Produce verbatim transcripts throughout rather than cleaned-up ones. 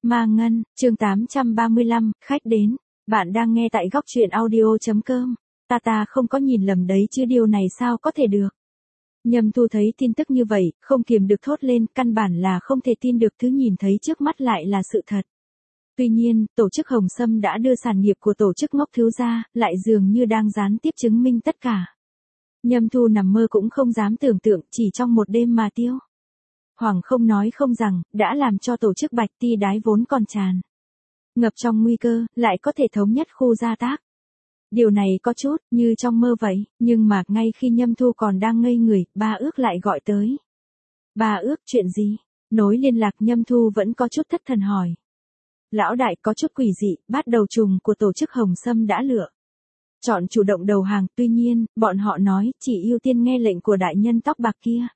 Ma Ngân, chương tám trăm ba mươi lăm, khách đến. Bạn đang nghe tại góc truyện audio.com. Ta ta không có nhìn lầm đấy chứ, điều này sao có thể được. Nhâm Thu thấy tin tức như vậy, không kiềm được thốt lên, căn bản là không thể tin được thứ nhìn thấy trước mắt lại là sự thật. Tuy nhiên, tổ chức Hồng Sâm đã đưa sản nghiệp của tổ chức Ngốc Thiếu ra, lại dường như đang gián tiếp chứng minh tất cả. Nhâm Thu nằm mơ cũng không dám tưởng tượng, chỉ trong một đêm mà Tiêu Hoàng không nói không rằng, đã làm cho tổ chức Bạch Ti Đái vốn còn tràn ngập trong nguy cơ, lại có thể thống nhất khu gia tác. Điều này có chút như trong mơ vậy, nhưng mà ngay khi Nhâm Thu còn đang ngây người, Ba Ước lại gọi tới. Ba Ước, chuyện gì? Nối liên lạc, Nhâm Thu vẫn có chút thất thần hỏi. Lão đại, có chút quỷ dị, bát đầu trùng của tổ chức Hồng Sâm đã lựa chọn chủ động đầu hàng, tuy nhiên, bọn họ nói chỉ ưu tiên nghe lệnh của đại nhân tóc bạc kia.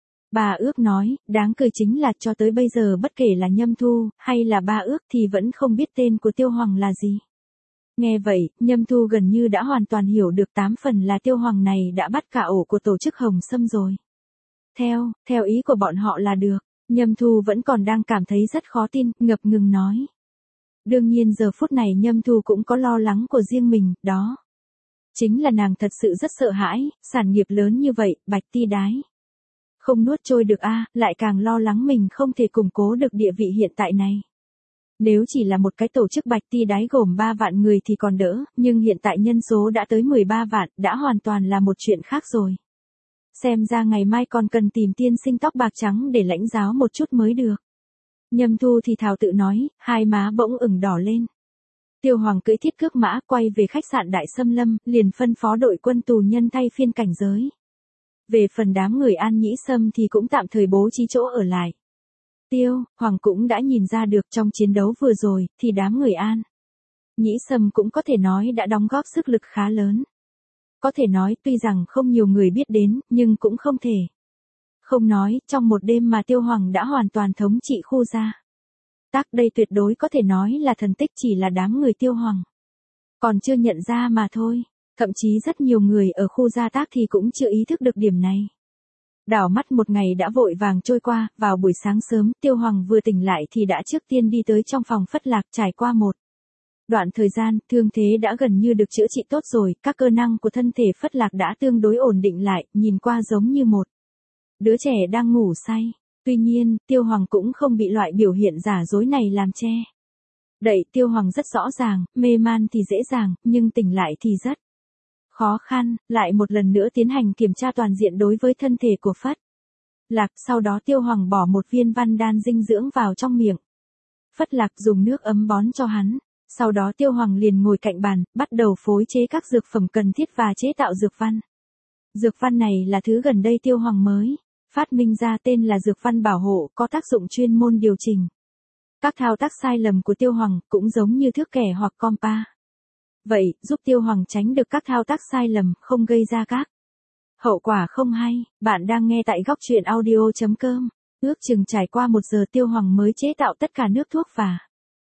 Ba Ước nói, đáng cười chính là cho tới bây giờ bất kể là Nhâm Thu, hay là Ba Ước thì vẫn không biết tên của Tiêu Hoàng là gì. Nghe vậy, Nhâm Thu gần như đã hoàn toàn hiểu được tám phần là Tiêu Hoàng này đã bắt cả ổ của tổ chức Hồng Sâm rồi. Theo, theo ý của bọn họ là được, Nhâm Thu vẫn còn đang cảm thấy rất khó tin, ngập ngừng nói. Đương nhiên giờ phút này Nhâm Thu cũng có lo lắng của riêng mình, đó chính là nàng thật sự rất sợ hãi, sản nghiệp lớn như vậy, Bạch Ti Đái không nuốt trôi được a, à, lại càng lo lắng mình không thể củng cố được địa vị hiện tại này. Nếu chỉ là một cái tổ chức Bạch Ti Đái gồm ba vạn người thì còn đỡ, nhưng hiện tại nhân số đã tới mười ba vạn, đã hoàn toàn là một chuyện khác rồi. Xem ra ngày mai còn cần tìm tiên sinh tóc bạc trắng để lãnh giáo một chút mới được. Nhâm Thu thì thào tự nói, hai má bỗng ửng đỏ lên. Tiêu Hoàng cưỡi thiết cước mã quay về khách sạn Đại Sâm Lâm, liền phân phó đội quân tù nhân thay phiên cảnh giới. Về phần đám người An Nhĩ Sâm thì cũng tạm thời bố trí chỗ ở lại. Tiêu Hoàng cũng đã nhìn ra được trong chiến đấu vừa rồi, thì đám người An Nhĩ Sâm cũng có thể nói đã đóng góp sức lực khá lớn. Có thể nói tuy rằng không nhiều người biết đến, nhưng cũng không thể không nói, trong một đêm mà Tiêu Hoàng đã hoàn toàn thống trị khu gia tác, đây tuyệt đối có thể nói là thần tích, chỉ là đám người Tiêu Hoàng còn chưa nhận ra mà thôi. Thậm chí rất nhiều người ở khu gia tác thì cũng chưa ý thức được điểm này. Đảo mắt một ngày đã vội vàng trôi qua, vào buổi sáng sớm, Tiêu Hoàng vừa tỉnh lại thì đã trước tiên đi tới trong phòng Phất Lạc, trải qua một đoạn thời gian, thương thế đã gần như được chữa trị tốt rồi, các cơ năng của thân thể Phất Lạc đã tương đối ổn định lại, nhìn qua giống như một đứa trẻ đang ngủ say. Tuy nhiên, Tiêu Hoàng cũng không bị loại biểu hiện giả dối này làm che đậy. Tiêu Hoàng rất rõ ràng, mê man thì dễ dàng, nhưng tỉnh lại thì rất khó khăn. Lại một lần nữa tiến hành kiểm tra toàn diện đối với thân thể của Phất Lạc, sau đó Tiêu Hoàng bỏ một viên văn đan dinh dưỡng vào trong miệng Phất Lạc, dùng nước ấm bón cho hắn. Sau đó Tiêu Hoàng liền ngồi cạnh bàn, bắt đầu phối chế các dược phẩm cần thiết và chế tạo dược văn. Dược văn này là thứ gần đây Tiêu Hoàng mới phát minh ra, tên là dược văn bảo hộ, có tác dụng chuyên môn điều chỉnh các thao tác sai lầm của Tiêu Hoàng, cũng giống như thước kẻ hoặc compa. Vậy, giúp Tiêu Hoàng tránh được các thao tác sai lầm, không gây ra các hậu quả không hay. Bạn đang nghe tại góc truyện audio.com. Ước chừng trải qua một giờ Tiêu Hoàng mới chế tạo tất cả nước thuốc và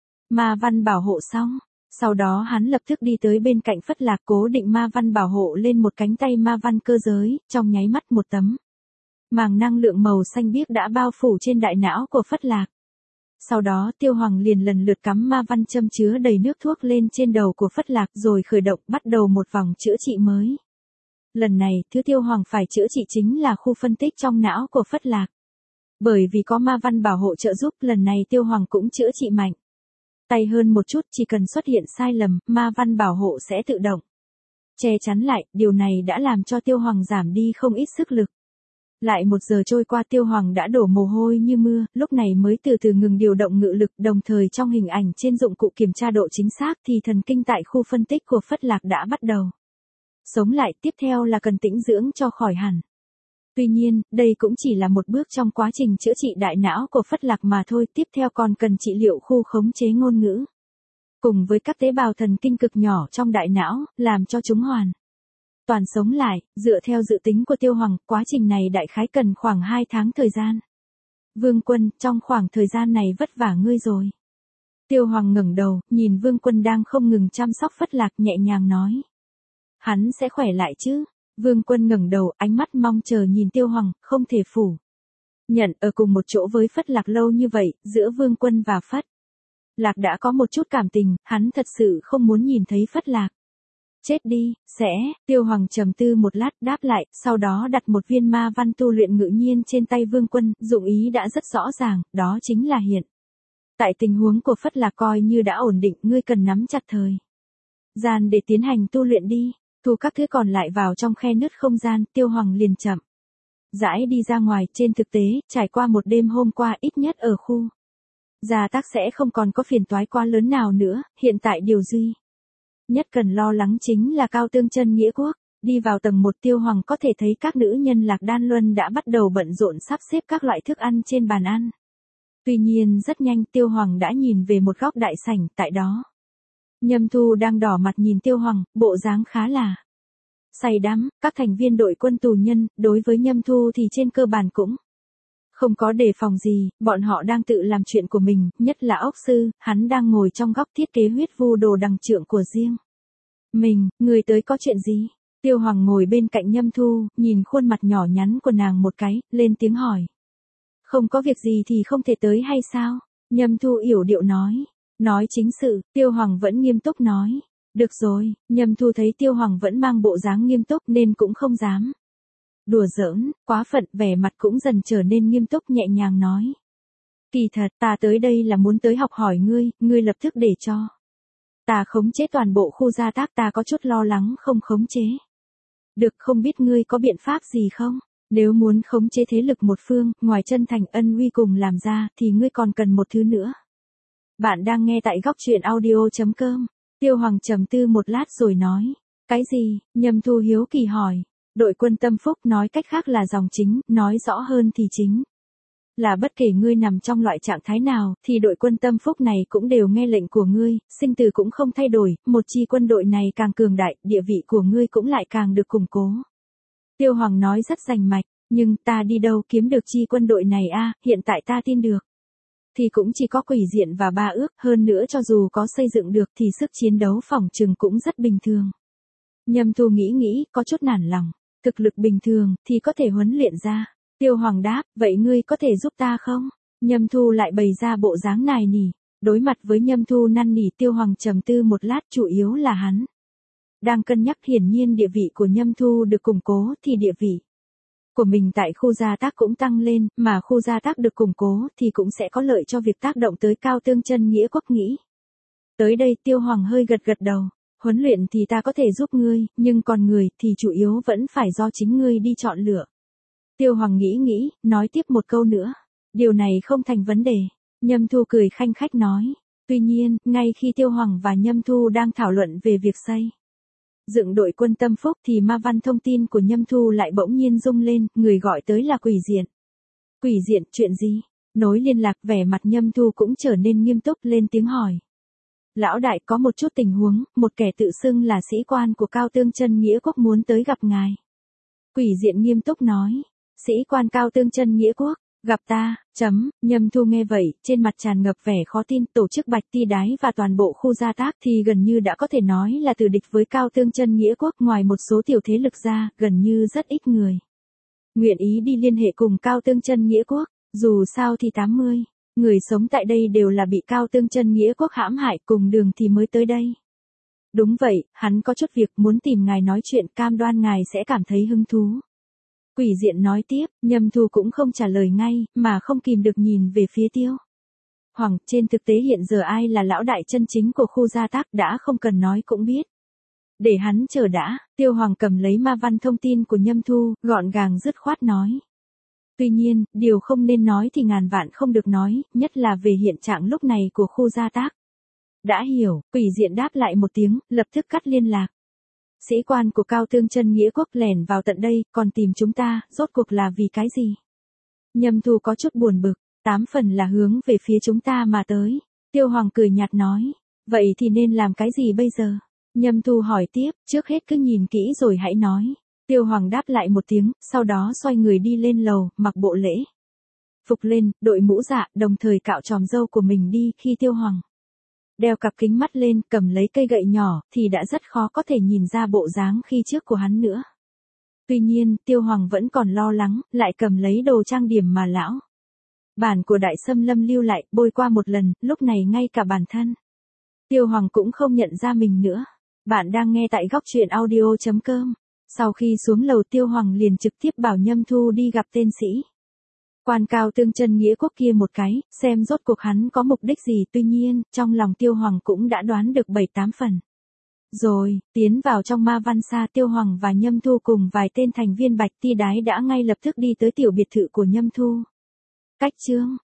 ma văn bảo hộ xong. Sau đó hắn lập tức đi tới bên cạnh Phất Lạc, cố định ma văn bảo hộ lên một cánh tay ma văn cơ giới, trong nháy mắt một tấm màng năng lượng màu xanh biếc đã bao phủ trên đại não của Phất Lạc. Sau đó Tiêu Hoàng liền lần lượt cắm ma văn châm chứa đầy nước thuốc lên trên đầu của Phất Lạc, rồi khởi động bắt đầu một vòng chữa trị mới. Lần này, thứ Tiêu Hoàng phải chữa trị chính là khu phân tích trong não của Phất Lạc. Bởi vì có ma văn bảo hộ trợ giúp, lần này Tiêu Hoàng cũng chữa trị mạnh tay hơn một chút, chỉ cần xuất hiện sai lầm, ma văn bảo hộ sẽ tự động che chắn lại, điều này đã làm cho Tiêu Hoàng giảm đi không ít sức lực. Lại một giờ trôi qua, Tiêu Hoàng đã đổ mồ hôi như mưa, lúc này mới từ từ ngừng điều động ngự lực, đồng thời trong hình ảnh trên dụng cụ kiểm tra độ chính xác thì thần kinh tại khu phân tích của Phất Lạc đã bắt đầu sống lại, tiếp theo là cần tĩnh dưỡng cho khỏi hẳn. Tuy nhiên, đây cũng chỉ là một bước trong quá trình chữa trị đại não của Phất Lạc mà thôi, tiếp theo còn cần trị liệu khu khống chế ngôn ngữ, cùng với các tế bào thần kinh cực nhỏ trong đại não, làm cho chúng hoàn toàn sống lại. Dựa theo dự tính của Tiêu Hoàng, quá trình này đại khái cần khoảng hai tháng thời gian. Vương Quân, trong khoảng thời gian này vất vả ngươi rồi. Tiêu Hoàng ngẩng đầu, nhìn Vương Quân đang không ngừng chăm sóc Phất Lạc, nhẹ nhàng nói. Hắn sẽ khỏe lại chứ? Vương Quân ngẩng đầu, ánh mắt mong chờ nhìn Tiêu Hoàng, không thể phủ nhận ở cùng một chỗ với Phất Lạc lâu như vậy, giữa Vương Quân và Phất Lạc đã có một chút cảm tình, hắn thật sự không muốn nhìn thấy Phất Lạc. Chết đi, sẽ, Tiêu Hoàng trầm tư một lát đáp lại, sau đó đặt một viên ma văn tu luyện ngự nhiên trên tay Vương Quân, dụng ý đã rất rõ ràng, đó chính là hiện. Tại tình huống của Phất Lạc coi như đã ổn định, ngươi cần nắm chặt thời gian để tiến hành tu luyện đi, thu các thứ còn lại vào trong khe nứt không gian, Tiêu Hoàng liền chậm rãi đi ra ngoài. Trên thực tế, trải qua một đêm hôm qua ít nhất ở khu Gia Tác sẽ không còn có phiền toái quá lớn nào nữa, hiện tại điều duy nhất cần lo lắng chính là Cao Tương Chân Nghĩa Quốc. Đi vào tầng một, Tiêu Hoàng có thể thấy các nữ nhân Lạc Đan Luân đã bắt đầu bận rộn sắp xếp các loại thức ăn trên bàn ăn. Tuy nhiên rất nhanh Tiêu Hoàng đã nhìn về một góc đại sảnh, tại đó Nhâm Thu đang đỏ mặt nhìn Tiêu Hoàng, bộ dáng khá là say đắm. Các thành viên đội quân tù nhân, đối với Nhâm Thu thì trên cơ bản cũng không có đề phòng gì, bọn họ đang tự làm chuyện của mình, nhất là ốc sư, hắn đang ngồi trong góc thiết kế huyết vu đồ đằng trượng của riêng mình. Người tới có chuyện gì? Tiêu Hoàng ngồi bên cạnh Nhâm Thu, nhìn khuôn mặt nhỏ nhắn của nàng một cái, lên tiếng hỏi. Không có việc gì thì không thể tới hay sao? Nhâm Thu yểu điệu nói. Nói chính sự, Tiêu Hoàng vẫn nghiêm túc nói. Được rồi, Nhâm Thu thấy Tiêu Hoàng vẫn mang bộ dáng nghiêm túc nên cũng không dám đùa giỡn, quá phận, vẻ mặt cũng dần trở nên nghiêm túc, nhẹ nhàng nói. Kỳ thật, ta tới đây là muốn tới học hỏi ngươi, ngươi lập tức để cho ta khống chế toàn bộ khu Gia Tác, ta có chút lo lắng không khống chế được, không biết ngươi có biện pháp gì không? Nếu muốn khống chế thế lực một phương, ngoài chân thành ân uy cùng làm ra, thì ngươi còn cần một thứ nữa. Bạn đang nghe tại góc truyện audio.com. Tiêu Hoàng trầm tư một lát rồi nói. Cái gì? Nhâm Thu hiếu kỳ hỏi. Đội quân tâm phúc, nói cách khác là dòng chính, nói rõ hơn thì chính là bất kể ngươi nằm trong loại trạng thái nào, thì đội quân tâm phúc này cũng đều nghe lệnh của ngươi, sinh tử cũng không thay đổi, một chi quân đội này càng cường đại, địa vị của ngươi cũng lại càng được củng cố. Tiêu Hoàng nói rất rành mạch, nhưng ta đi đâu kiếm được chi quân đội này a? Hiện tại ta tin được thì cũng chỉ có Quỷ Diện và Ba Ước, hơn nữa cho dù có xây dựng được thì sức chiến đấu phỏng chừng cũng rất bình thường. Nhâm Thu nghĩ nghĩ, có chút nản lòng, thực lực bình thường thì có thể huấn luyện ra. Tiêu Hoàng đáp, vậy ngươi có thể giúp ta không? Nhâm Thu lại bày ra bộ dáng nài nỉ. Đối mặt với Nhâm Thu năn nỉ, Tiêu Hoàng trầm tư một lát, chủ yếu là hắn đang cân nhắc, hiển nhiên địa vị của Nhâm Thu được củng cố thì địa vị của mình tại khu Gia Tác cũng tăng lên, mà khu Gia Tác được củng cố thì cũng sẽ có lợi cho việc tác động tới Cao Tương Chân Nghĩa Quốc. Nghĩ tới đây, Tiêu Hoàng hơi gật gật đầu. Huấn luyện thì ta có thể giúp ngươi, nhưng còn người thì chủ yếu vẫn phải do chính ngươi đi chọn lựa. Tiêu Hoàng nghĩ nghĩ, nói tiếp một câu nữa. Điều này không thành vấn đề. Nhâm Thu cười khanh khách nói. Tuy nhiên, ngay khi Tiêu Hoàng và Nhâm Thu đang thảo luận về việc xây dựng đội quân tâm phúc thì ma văn thông tin của Nhâm Thu lại bỗng nhiên rung lên, người gọi tới là Quỷ Diện. Quỷ Diện, chuyện gì? Nối liên lạc, vẻ mặt Nhâm Thu cũng trở nên nghiêm túc, lên tiếng hỏi. Lão đại, có một chút tình huống, một kẻ tự xưng là sĩ quan của Cao Tương Chân Nghĩa Quốc muốn tới gặp ngài. Quỷ Diện nghiêm túc nói. Sĩ quan Cao Tương Chân Nghĩa Quốc, gặp ta, chấm, Nhâm Thu nghe vậy, trên mặt tràn ngập vẻ khó tin, tổ chức Bạch Ti Đái và toàn bộ khu Gia Tác thì gần như đã có thể nói là từ địch với Cao Tương Chân Nghĩa Quốc, ngoài một số tiểu thế lực ra, gần như rất ít người nguyện ý đi liên hệ cùng Cao Tương Chân Nghĩa Quốc, dù sao thì tám mươi người sống tại đây đều là bị Cao Tương Chân Nghĩa Quốc hãm hại, cùng đường thì mới tới đây. Đúng vậy, hắn có chút việc muốn tìm ngài nói chuyện, cam đoan ngài sẽ cảm thấy hứng thú. Quỷ Diện nói tiếp, Nhâm Thu cũng không trả lời ngay, mà không kìm được nhìn về phía Tiêu Hoàng. Trên thực tế hiện giờ ai là lão đại chân chính của khu Gia Tác đã không cần nói cũng biết. Để hắn chờ đã. Tiêu Hoàng cầm lấy ma văn thông tin của Nhâm Thu, gọn gàng dứt khoát nói. Tuy nhiên, điều không nên nói thì ngàn vạn không được nói, nhất là về hiện trạng lúc này của khu Gia Tác. Đã hiểu, Quỷ Diện đáp lại một tiếng, lập tức cắt liên lạc. Sĩ quan của Cao Tương Chân Nghĩa Quốc lẻn vào tận đây, còn tìm chúng ta, rốt cuộc là vì cái gì? Nhâm Thu có chút buồn bực, tám phần là hướng về phía chúng ta mà tới. Tiêu Hoàng cười nhạt nói, vậy thì nên làm cái gì bây giờ? Nhâm Thu hỏi tiếp, trước hết cứ nhìn kỹ rồi hãy nói. Tiêu Hoàng đáp lại một tiếng, sau đó xoay người đi lên lầu, mặc bộ lễ phục lên, đội mũ dạ, đồng thời cạo tròm râu của mình đi. Khi Tiêu Hoàng đeo cặp kính mắt lên, cầm lấy cây gậy nhỏ, thì đã rất khó có thể nhìn ra bộ dáng khi trước của hắn nữa. Tuy nhiên, Tiêu Hoàng vẫn còn lo lắng, lại cầm lấy đồ trang điểm mà lão Bản của Đại Sâm Lâm lưu lại, bôi qua một lần, lúc này ngay cả bản thân Tiêu Hoàng cũng không nhận ra mình nữa. Bạn đang nghe tại góc truyện audio.com. Sau khi xuống lầu Tiêu Hoàng liền trực tiếp bảo Nhâm Thu đi gặp tên sĩ quan cao tương chân nghĩa quốc kia một cái, xem rốt cuộc hắn có mục đích gì. Tuy nhiên, trong lòng Tiêu Hoàng cũng đã đoán được bảy tám phần. Rồi, tiến vào trong Ma Văn Sa, Tiêu Hoàng và Nhâm Thu cùng vài tên thành viên Bạch Ti Đái đã ngay lập tức đi tới tiểu biệt thự của Nhâm Thu. Cách chương